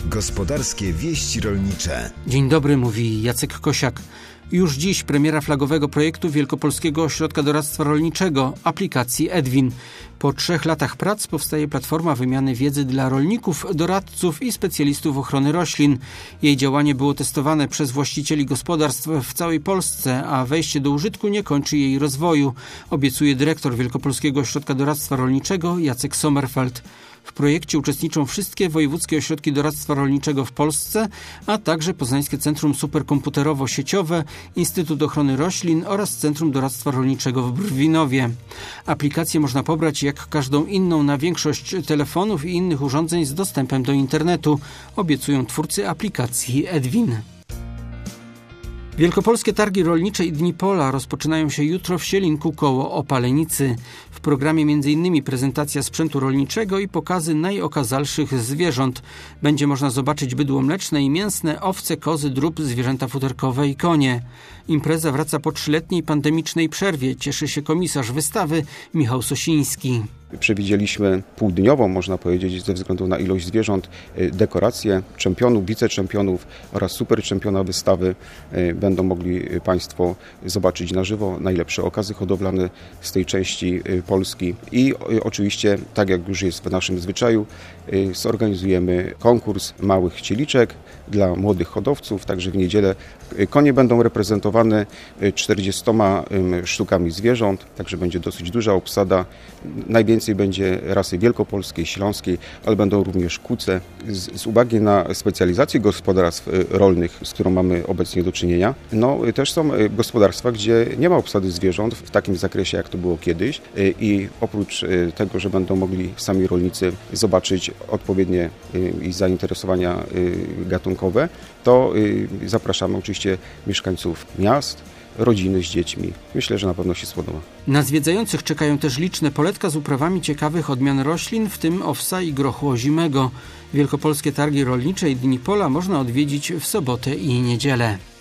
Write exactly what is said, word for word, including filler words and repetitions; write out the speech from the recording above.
Gospodarskie wieści rolnicze. Dzień dobry, mówi Jacek Kosiak. Już dziś premiera flagowego projektu Wielkopolskiego Ośrodka Doradztwa Rolniczego, aplikacji Edwin. Po trzech latach prac powstaje platforma wymiany wiedzy dla rolników, doradców i specjalistów ochrony roślin. Jej działanie było testowane przez właścicieli gospodarstw w całej Polsce, a wejście do użytku nie kończy jej rozwoju, obiecuje dyrektor Wielkopolskiego Ośrodka Doradztwa Rolniczego Jacek Sommerfeld. W projekcie uczestniczą wszystkie wojewódzkie ośrodki doradztwa rolniczego w Polsce, a także Poznańskie Centrum Superkomputerowo-Sieciowe, Instytut Ochrony Roślin oraz Centrum Doradztwa Rolniczego w Brwinowie. Aplikację można pobrać jak każdą inną na większość telefonów i innych urządzeń z dostępem do internetu, obiecują twórcy aplikacji Edwin. Wielkopolskie Targi Rolnicze i Dni Pola rozpoczynają się jutro w Sielinku koło Opalenicy. W programie między innymi prezentacja sprzętu rolniczego i pokazy najokazalszych zwierząt. Będzie można zobaczyć bydło mleczne i mięsne, owce, kozy, drób, zwierzęta futerkowe i konie. Impreza wraca po trzyletniej pandemicznej przerwie. Cieszy się komisarz wystawy Michał Sosiński. Przewidzieliśmy półdniową, można powiedzieć, ze względu na ilość zwierząt, dekoracje czempionów, wiceczempionów oraz superczempiona wystawy. Będą mogli Państwo zobaczyć na żywo najlepsze okazy hodowlane z tej części Polski. I oczywiście, tak jak już jest w naszym zwyczaju, zorganizujemy konkurs małych cieliczek dla młodych hodowców. Także w niedzielę konie będą reprezentowane czterdziestoma sztukami zwierząt, także będzie dosyć duża obsada. Najwięcej będzie rasy wielkopolskiej, śląskiej, ale będą również kuce. Z, z uwagi na specjalizację gospodarstw rolnych, z którą mamy obecnie do czynienia, no też są gospodarstwa, gdzie nie ma obsady zwierząt w takim zakresie, jak to było kiedyś, i oprócz tego, że będą mogli sami rolnicy zobaczyć odpowiednie i zainteresowania gatunkowe, to zapraszamy oczywiście mieszkańców miast, rodziny z dziećmi. Myślę, że na pewno się spodoba. Na zwiedzających czekają też liczne poletka z uprawami ciekawych odmian roślin, w tym owsa i grochu ozimego. Wielkopolskie Targi Rolnicze i Dni Pola można odwiedzić w sobotę i niedzielę.